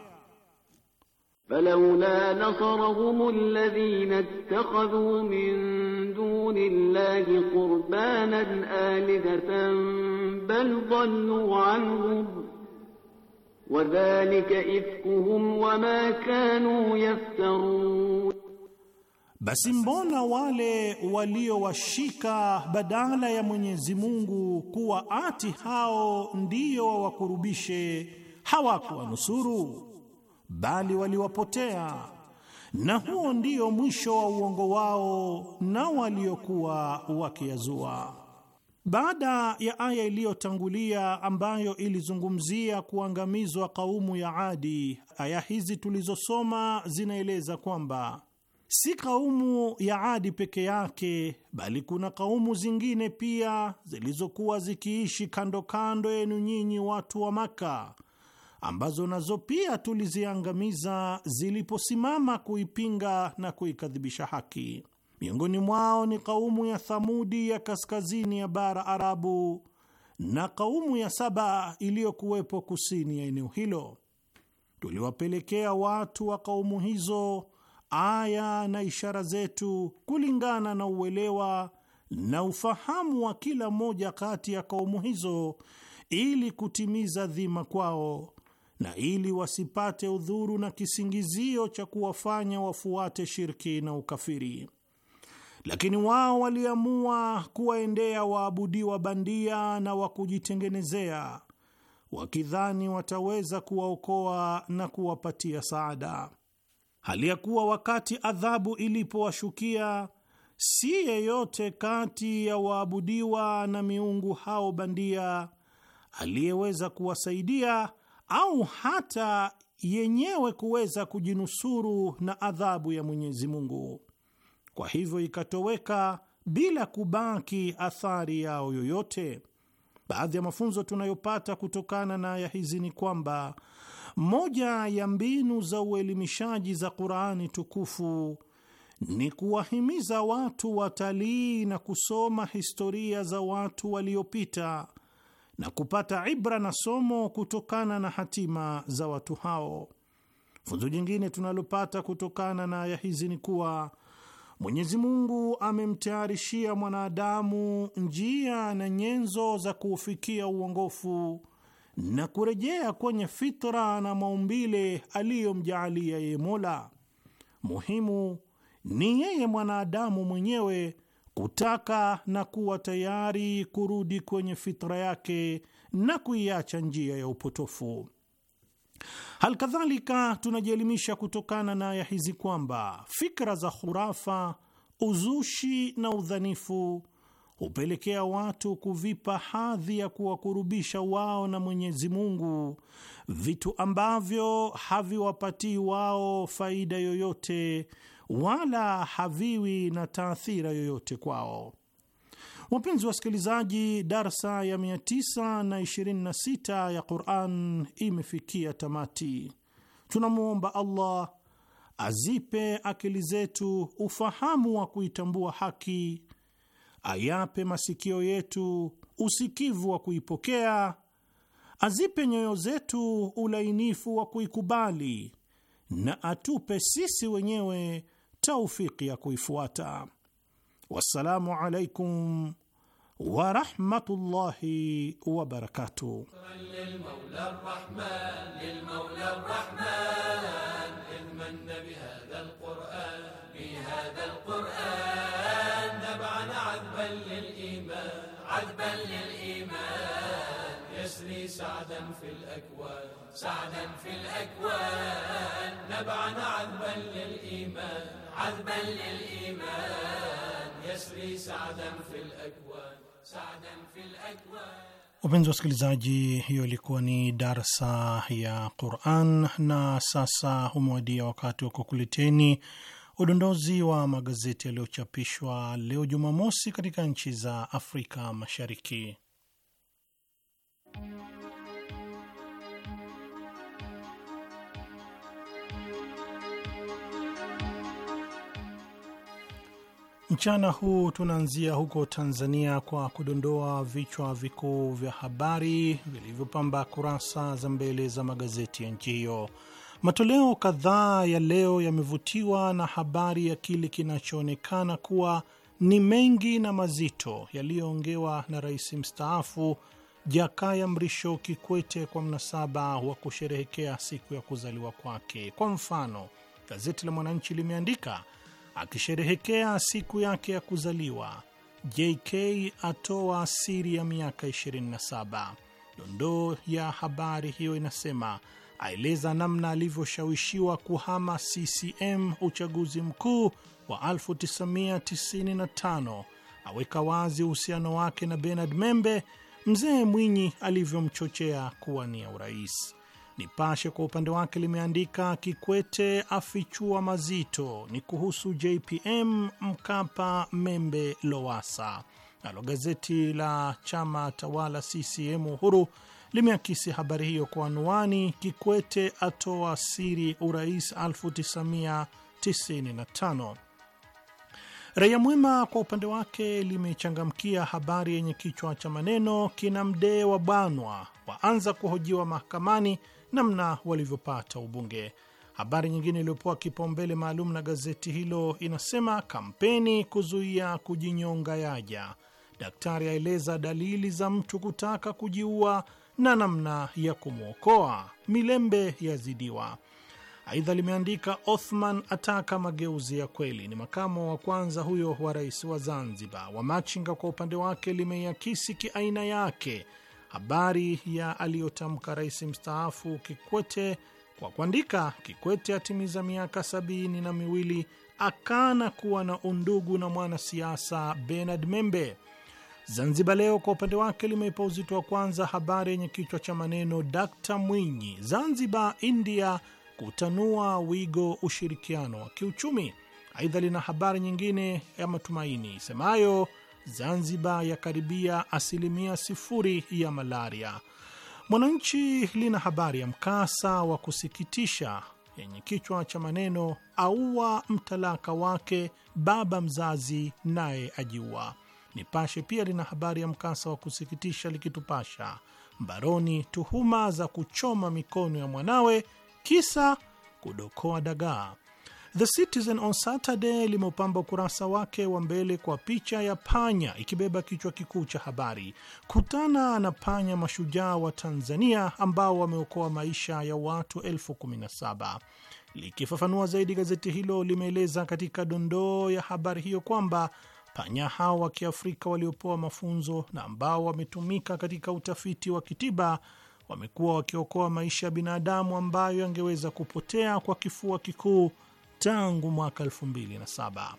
فلولا نصرهم الذين اتخذوا من دون الله قربانا آلهة بل ضلوا عنهم وذلك إفكهم وما كانوا يفترون. Basi mbona wale waliowashika badala ya Mwenyezi Mungu kuwa ati hao ndiyo wawakurubishe hawakuwanusuru, bali waliwapotea, na huo ndio mwisho wa uongo wao na waliokuwa wakiazua. Baada ya aya iliyotangulia ambayo ilizungumzia kuangamizwa kaumu ya Adi, aya hizi tulizosoma zinaeleza kwamba si kaumu ya Adi peke yake, bali kuna kaumu zingine pia zilizokuwa zikiishi kando kando yenu nyinyi watu wa Maka, ambazo nazo pia tuliziangamiza ziliposimama kuipinga na kuikadhibisha haki. Miongoni mwao ni kaumu ya Thamudi ya kaskazini ya bara Arabu na kaumu ya Saba iliyokuwepo kusini ya eneo hilo. Tuliwapelekea watu wa kaumu hizo aya na ishara zetu kulingana na uelewa na ufahamu wa kila moja kati ya kaumu hizo, ili kutimiza dhima kwao na ili wasipate udhuru na kisingizio cha kuwafanya wafuate shirki na ukafiri. Lakini wao waliamua kuwaendea waabudiwa bandia na wa kujitengenezea, wakidhani wataweza kuwaokoa na kuwapatia saada, hali ya kuwa wakati adhabu ilipowashukia, si yeyote kati ya waabudiwa na miungu hao bandia aliyeweza kuwasaidia au hata yenyewe kuweza kujinusuru na adhabu ya Mwenyezi Mungu. Kwa hivyo ikatoweka bila kubaki athari yao yoyote. Baadhi ya mafunzo tunayopata kutokana na aya hizi ni kwamba moja ya mbinu za uelimishaji za Qur'ani tukufu ni kuwahimiza watu watalii na kusoma historia za watu waliopita na kupata ibra na somo kutokana na hatima za watu hao. Funzo jingine tunalopata kutokana na aya hizi ni kuwa Mwenyezi Mungu amemtayarishia mwanadamu njia na nyenzo za kuufikia uongofu na kurejea kwenye fitra na maumbile aliyomjaalia yeye Mola. Muhimu ni yeye mwanadamu mwenyewe kutaka na kuwa tayari kurudi kwenye fitra yake na kuiacha njia ya upotofu. Halikadhalika, tunajielimisha kutokana na aya hizi kwamba fikra za khurafa, uzushi na udhanifu hupelekea watu kuvipa hadhi ya kuwakurubisha wao na Mwenyezi Mungu vitu ambavyo haviwapatii wao faida yoyote wala haviwi na taathira yoyote kwao. Wapenzi wasikilizaji, darsa ya 926 ya Qur'an imefikia tamati. Tunamuomba Allah azipe akili zetu ufahamu wa kuitambua haki, ayape masikio yetu usikivu wa kuipokea, azipe nyoyo zetu ulainifu wa kuikubali, na atupe sisi wenyewe taufiki ya kuifuata. Wassalamu alaikum wa rahmatullahi wa barakatuh. يسري سعدا في الأكوان سعدا في الأكوان نبعا عذبا للإيمان عذبا للإيمان يسري سعدا في الأكوان سعدا في الأكوان. Wapenzi wasikilizaji, hiyo ilikuwa ni darsa ya Qur'an, na sasa umewadia wakati wa kukuleteni udondozi wa magazeti yaliyochapishwa leo Jumamosi katika nchi za Afrika Mashariki. Mchana huu tunaanzia huko Tanzania kwa kudondoa vichwa vikuu vya habari vilivyopamba kurasa za mbele za magazeti ya nchi hiyo. Matoleo kadhaa ya leo yamevutiwa na habari ya kile kinachoonekana kuwa ni mengi na mazito yaliyoongewa na rais mstaafu Jakaya Mrisho Kikwete kwa mnasaba wa kusherehekea siku ya kuzaliwa kwake. Kwa mfano, gazeti la Mwananchi limeandika, akisherehekea siku yake ya kuzaliwa, JK atoa siri ya miaka 27. Dondoo ya habari hiyo inasema, aeleza namna alivyoshawishiwa kuhama CCM uchaguzi mkuu wa 1995, aweka wazi uhusiano wake na Bernard Membe, mzee Mwinyi alivyomchochea kuwania urais. Nipashe kwa upande wake limeandika, Kikwete afichua mazito, ni kuhusu JPM, Mkapa, Membe, Lowassa. Nalo gazeti la chama tawala CCM Uhuru limeakisi habari hiyo kwa anwani, Kikwete atoa siri urais 1995. Raia Mwema kwa upande wake limechangamkia habari yenye kichwa cha maneno, kina Mdee wa banwa waanza kuhojiwa mahakamani namna walivyopata ubunge. Habari nyingine iliyopewa kipaumbele maalum na gazeti hilo inasema, kampeni kuzuia kujinyonga yaja, daktari aeleza dalili za mtu kutaka kujiua na namna ya kumwokoa, Milembe yazidiwa. Aidha limeandika, Othman ataka mageuzi ya kweli, ni makamo wa kwanza huyo wa rais wa Zanzibar. Wamachinga kwa upande wake limeiakisi kiaina yake habari ya aliyotamka rais mstaafu Kikwete kwa kuandika, Kikwete atimiza miaka 72, akana kuwa na undugu na mwanasiasa Bernard Membe. Zanzibar Leo kwa upande wake limeipa uzito wa kwanza habari yenye kichwa cha maneno, Dr. Mwinyi, Zanzibar India kutanua wigo ushirikiano wa kiuchumi. Aidha lina habari nyingine ya matumaini isemayo, Zanzibar yakaribia 0% ya malaria. Mwananchi lina habari ya mkasa wa kusikitisha yenye kichwa cha maneno, aua mtalaka wake, baba mzazi naye ajiua. Nipashe pia lina habari ya mkasa wa kusikitisha likitupasha, mbaroni tuhuma za kuchoma mikono ya mwanawe kisa kudokoa dagaa. The Citizen on Saturday limeupamba ukurasa wake wa mbele kwa picha ya panya ikibeba kichwa kikuu cha habari, kutana na panya mashujaa wa Tanzania ambao wameokoa maisha ya watu 17,000. Likifafanua zaidi, gazeti hilo limeeleza katika dondoo ya habari hiyo kwamba panya hao wa Kiafrika waliopewa mafunzo na ambao wametumika katika utafiti wa kitiba wamekuwa wakiokoa maisha ya binadamu ambayo yangeweza kupotea kwa kifua kikuu tangu mwaka 2007.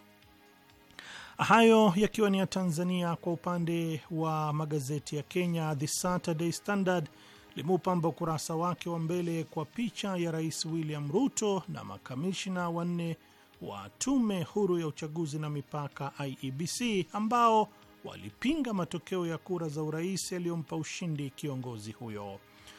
Hayo yakiwa ni ya Tanzania. Kwa upande wa magazeti ya Kenya, The Saturday Standard limeupamba ukurasa wake wa mbele kwa picha ya Rais William Ruto na makamishna wanne wa Tume Huru ya Uchaguzi na Mipaka IEBC ambao walipinga matokeo ya kura za urais yaliyompa ushindi kiongozi huyo.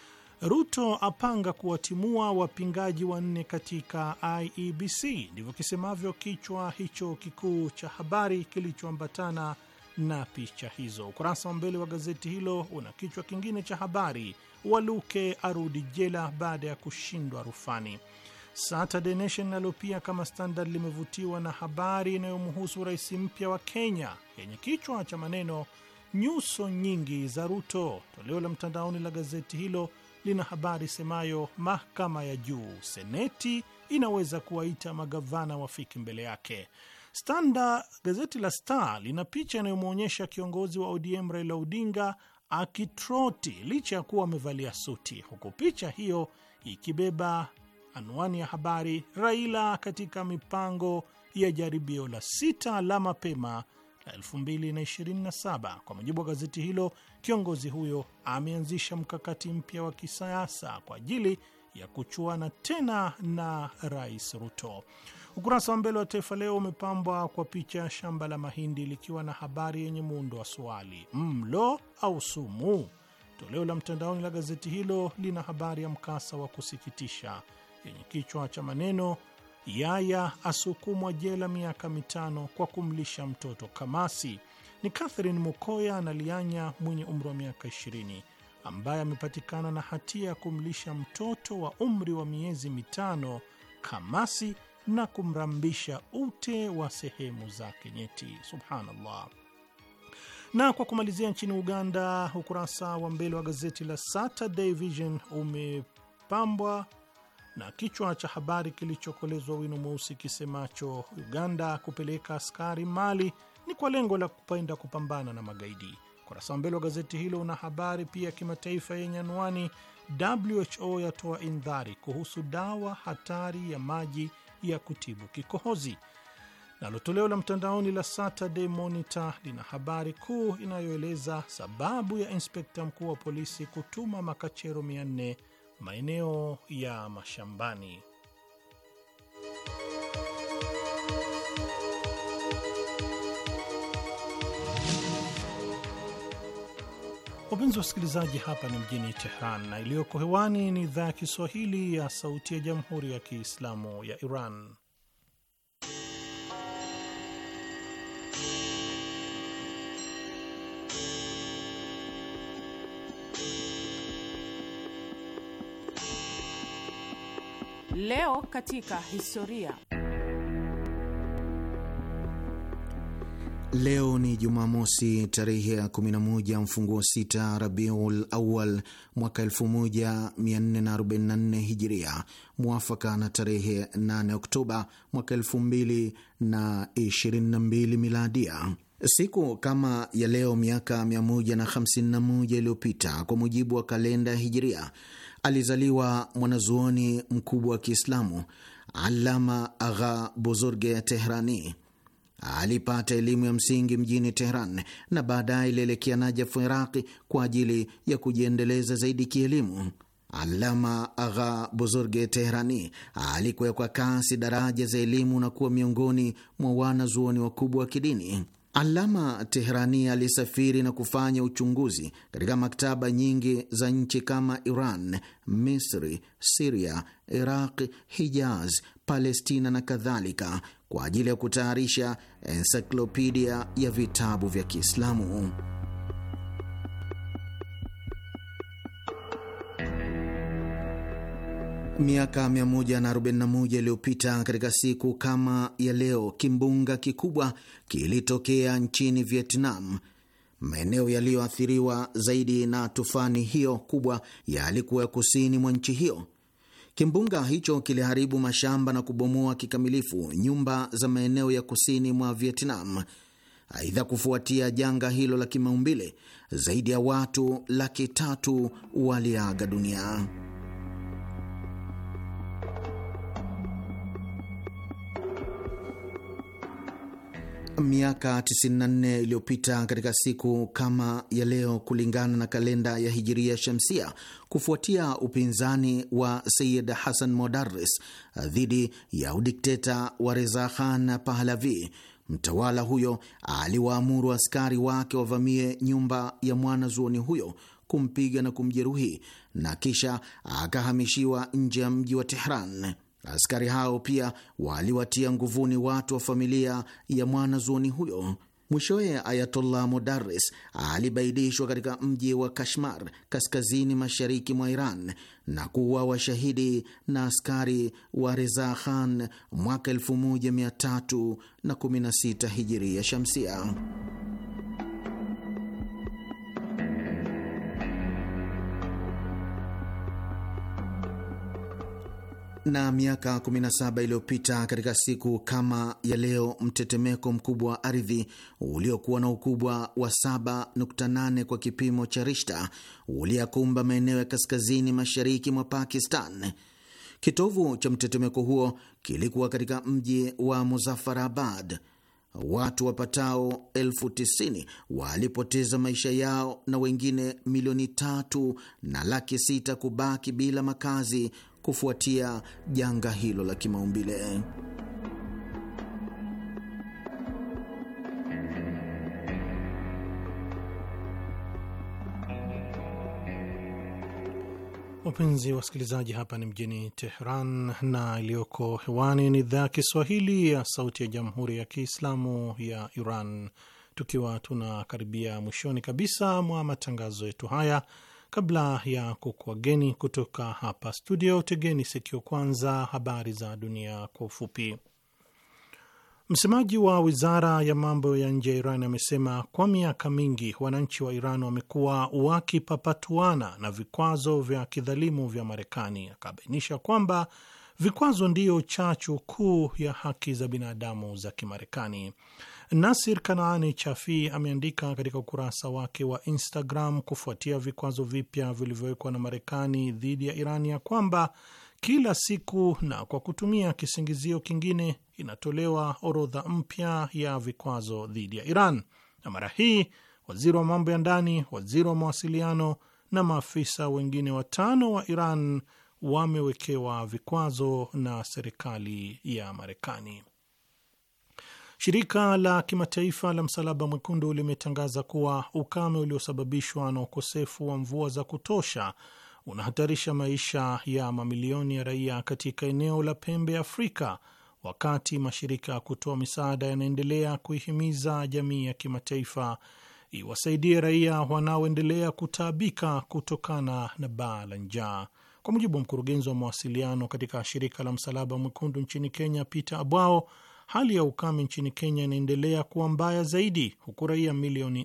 Ruto apanga kuwatimua wapingaji wanne katika IEBC, ndivyo kisemavyo kichwa hicho kikuu cha habari kilichoambatana na picha hizo. Ukurasa wa mbele wa gazeti hilo una kichwa kingine cha habari, Waluke arudi jela baada ya kushindwa rufani. Saturday Nation nalo pia kama Standard limevutiwa na habari inayomhusu rais mpya wa Kenya yenye kichwa cha maneno nyuso nyingi za Ruto. Toleo la mtandaoni la gazeti hilo lina habari semayo mahakama ya juu, seneti inaweza kuwaita magavana wafiki mbele yake. Gazeti la Star lina picha inayomwonyesha kiongozi wa ODM Raila Odinga akitroti licha ya kuwa amevalia suti, huku picha hiyo ikibeba anwani ya habari, Raila katika mipango ya jaribio la 6 la mapema la 2027. Kwa mujibu wa gazeti hilo, kiongozi huyo ameanzisha mkakati mpya wa kisiasa kwa ajili ya kuchuana tena na Rais Ruto. Ukurasa wa mbele wa Taifa Leo umepambwa kwa picha ya shamba la mahindi likiwa na habari yenye muundo wa swali, mlo au sumu? Toleo la mtandaoni la gazeti hilo lina habari ya mkasa wa kusikitisha yenye kichwa cha maneno, yaya asukumwa jela miaka 5 kwa kumlisha mtoto kamasi. Ni Catherine Mukoya na Lianya mwenye umri wa miaka 20 ambaye amepatikana na hatia ya kumlisha mtoto wa umri wa miezi 5 kamasi na kumrambisha ute wa sehemu zake nyeti. Subhanallah. Na kwa kumalizia, nchini Uganda, ukurasa wa mbele wa gazeti la Saturday Vision umepambwa na kichwa cha habari kilichokolezwa wino mweusi kisemacho, Uganda kupeleka askari Mali ni kwa lengo la kupenda kupambana na magaidi. Ukurasa wa mbele wa gazeti hilo una habari pia kimataifa yenye anwani, WHO yatoa indhari kuhusu dawa hatari ya maji ya kutibu kikohozi. Nalo toleo la mtandaoni la Saturday Monitor lina habari kuu inayoeleza sababu ya inspekta mkuu wa polisi kutuma makachero 400 maeneo ya mashambani. Wapenzi wasikilizaji, hapa ni mjini Tehran na iliyoko hewani ni idhaa ya Kiswahili ya Sauti ya Jamhuri ya Kiislamu ya Iran. Leo katika historia. Leo ni Jumamosi tarehe ya 11 mfunguo 6 Rabiul Awal mwaka 1444 Hijria, muafaka na tarehe 8 Oktoba mwaka 2022 Miladia. Siku kama ya leo miaka 151 iliyopita kwa mujibu wa kalenda Hijria, alizaliwa mwanazuoni mkubwa wa Kiislamu Allama Agha Bozorge Tehrani. Alipata elimu ya msingi mjini Tehran na baadaye ilielekea Najafu, Iraqi, kwa ajili ya kujiendeleza zaidi kielimu. Allama Agha Bozorge Tehrani alikuwa kwa kasi daraja za elimu na kuwa miongoni mwa wanazuoni wakubwa wa kidini. Allama Tehrani alisafiri na kufanya uchunguzi katika maktaba nyingi za nchi kama Iran, Misri, Siria, Iraq, Hijaz, Palestina na kadhalika kwa ajili ya kutayarisha ensiklopedia ya vitabu vya Kiislamu. Miaka 141 iliyopita katika siku kama ya leo, kimbunga kikubwa kilitokea nchini Vietnam. Maeneo yaliyoathiriwa zaidi na tufani hiyo kubwa yalikuwa kusini mwa nchi hiyo. Kimbunga hicho kiliharibu mashamba na kubomoa kikamilifu nyumba za maeneo ya kusini mwa Vietnam. Aidha, kufuatia janga hilo la kimaumbile, zaidi ya watu 300,000 waliaga dunia. Miaka 94 iliyopita katika siku kama ya leo, kulingana na kalenda ya Hijiria Shamsia, kufuatia upinzani wa Sayyid Hassan Modarres dhidi ya udikteta wa Reza Khan Pahlavi, mtawala huyo aliwaamuru askari wake wavamie nyumba ya mwanazuoni huyo, kumpiga na kumjeruhi, na kisha akahamishiwa nje ya mji wa Tehran. Askari hao pia waliwatia nguvuni watu wa familia ya mwanazuoni huyo. Mwishowe Ayatollah Modarres alibaidishwa katika mji wa Kashmar, kaskazini mashariki mwa Iran, na kuuawa shahidi na askari wa Reza Khan mwaka 1316 Hijiria Shamsia. Na miaka 17 iliyopita katika siku kama ya leo, mtetemeko mkubwa wa ardhi uliokuwa na ukubwa wa 7.8 kwa kipimo cha Richter uliyakumba maeneo ya kaskazini mashariki mwa Pakistan. Kitovu cha mtetemeko huo kilikuwa katika mji wa Muzaffarabad. Watu wapatao 90,000 walipoteza maisha yao na wengine 3.6 kubaki bila makazi kufuatia janga hilo la kimaumbile. Wapenzi wasikilizaji, hapa ni mjini Tehran na iliyoko hewani ni idhaa ya Kiswahili ya Sauti ya Jamhuri ya Kiislamu ya Iran, tukiwa tunakaribia mwishoni kabisa mwa matangazo yetu haya. Kabla ya kukuageni kutoka hapa studio, tegeni sikio kwanza habari za dunia kwa ufupi. Msemaji wa wizara ya mambo ya nje ya Iran amesema kwa miaka mingi wananchi wa Iran wamekuwa wakipapatuana na vikwazo vya kidhalimu vya Marekani. Akabainisha kwamba vikwazo ndiyo chachu kuu ya haki za binadamu za Kimarekani. Nasir Kanaani Chafi ameandika katika ukurasa wake wa Instagram kufuatia vikwazo vipya vilivyowekwa na Marekani dhidi ya Iran ya kwamba kila siku na kwa kutumia kisingizio kingine inatolewa orodha mpya ya vikwazo dhidi ya Iran, na mara hii waziri wa mambo ya ndani, waziri wa mawasiliano na maafisa wengine 5 wa Iran wamewekewa vikwazo na serikali ya Marekani. Shirika la kimataifa la Msalaba Mwekundu limetangaza kuwa ukame uliosababishwa na ukosefu wa mvua za kutosha unahatarisha maisha ya mamilioni ya raia katika eneo la pembe Afrika, wakati mashirika ya kutoa misaada yanaendelea kuihimiza jamii ya kimataifa iwasaidie raia wanaoendelea kutaabika kutokana na baa la njaa. Kwa mujibu wa mkurugenzi wa mawasiliano katika shirika la Msalaba Mwekundu nchini Kenya, Peter Abwao, hali ya ukame nchini Kenya inaendelea kuwa mbaya zaidi, huku raia milioni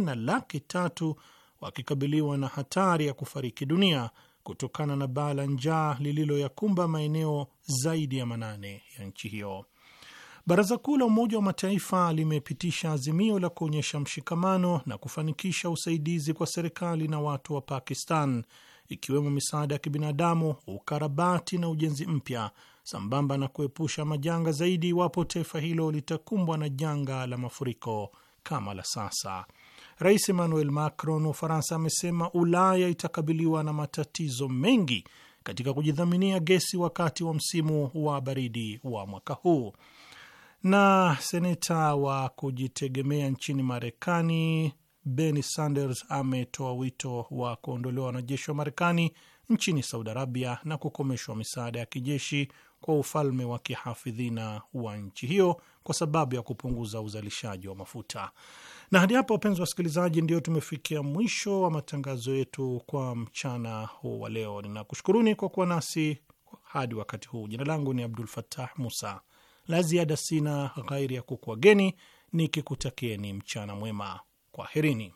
4.3 wakikabiliwa na hatari ya kufariki dunia kutokana na baa la njaa lililoyakumba maeneo zaidi ya 8 ya nchi hiyo. Baraza Kuu la Umoja wa Mataifa limepitisha azimio la kuonyesha mshikamano na kufanikisha usaidizi kwa serikali na watu wa Pakistan, ikiwemo misaada ya kibinadamu, ukarabati na ujenzi mpya, sambamba na kuepusha majanga zaidi iwapo taifa hilo litakumbwa na janga la mafuriko kama la sasa. Rais Emmanuel Macron wa Ufaransa amesema Ulaya itakabiliwa na matatizo mengi katika kujidhaminia gesi wakati wa msimu wa baridi wa mwaka huu. Na seneta wa kujitegemea nchini Marekani Bernie Sanders ametoa wito wa kuondolewa wanajeshi wa Marekani nchini Saudi Arabia na kukomeshwa misaada ya kijeshi kwa ufalme wa kihafidhina wa nchi hiyo kwa sababu ya kupunguza uzalishaji wa mafuta. Na hadi hapo, wapenzi wasikilizaji, ndio tumefikia mwisho wa matangazo yetu kwa mchana huu wa leo. Ninakushukuruni kwa kuwa nasi hadi wakati huu. Jina langu ni Abdul Fattah Musa. La ziada sina ghairi ya kukuageni nikikutakieni mchana mwema. Kwaherini.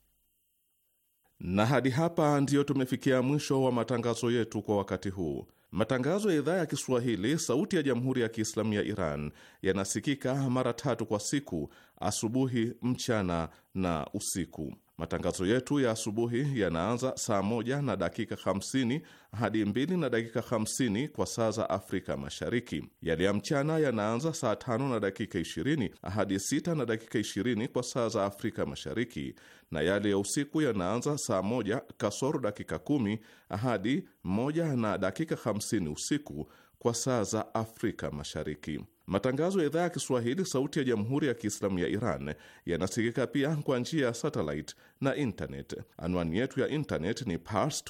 Na hadi hapa ndiyo tumefikia mwisho wa matangazo yetu kwa wakati huu. Matangazo ya idhaa ya Kiswahili sauti ya Jamhuri ya Kiislamu ya Iran yanasikika mara 3 kwa siku: asubuhi, mchana na usiku. Matangazo yetu ya asubuhi yanaanza saa 1:50 hadi 2:50 kwa saa za Afrika Mashariki. Yale ya mchana yanaanza saa 5:20 hadi 6:20 kwa saa za Afrika Mashariki, na yale ya usiku yanaanza saa 1:10 hadi 1:50 usiku kwa saa za Afrika Mashariki. Matangazo ya idhaa ya Kiswahili sauti ya Jamhuri ya Kiislamu ya Iran yanasikika pia kwa njia ya satellite na internet. Anwani yetu ya internet ni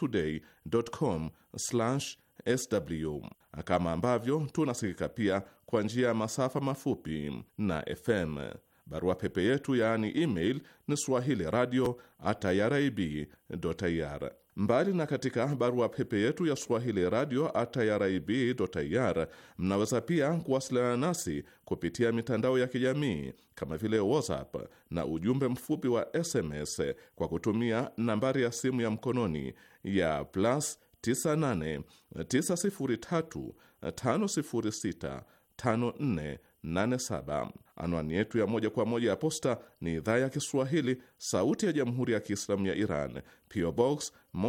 parstoday.com/sw, kama ambavyo tunasikika pia kwa njia ya masafa mafupi na FM. Barua pepe yetu yaani email ni swahili radio@irib.ir. Mbali na katika barua pepe yetu ya swahili radio@irib.ir, mnaweza pia kuwasiliana nasi kupitia mitandao ya kijamii kama vile WhatsApp na ujumbe mfupi wa SMS kwa kutumia nambari ya simu ya mkononi ya +98 903 506 5487. Anwani yetu ya moja kwa moja ya posta ni idhaa ya Kiswahili sauti ya Jamhuri ya Kiislamu ya Iran, PO Box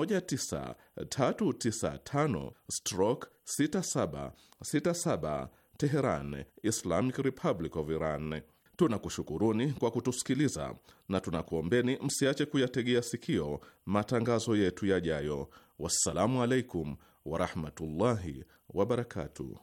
19367/6767 Teheran, Islamic Republic of Iran. Tunakushukuruni kwa kutusikiliza na tunakuombeni msiache kuyategea sikio matangazo yetu yajayo. Wassalamu alaikum warahmatullahi wabarakatuh.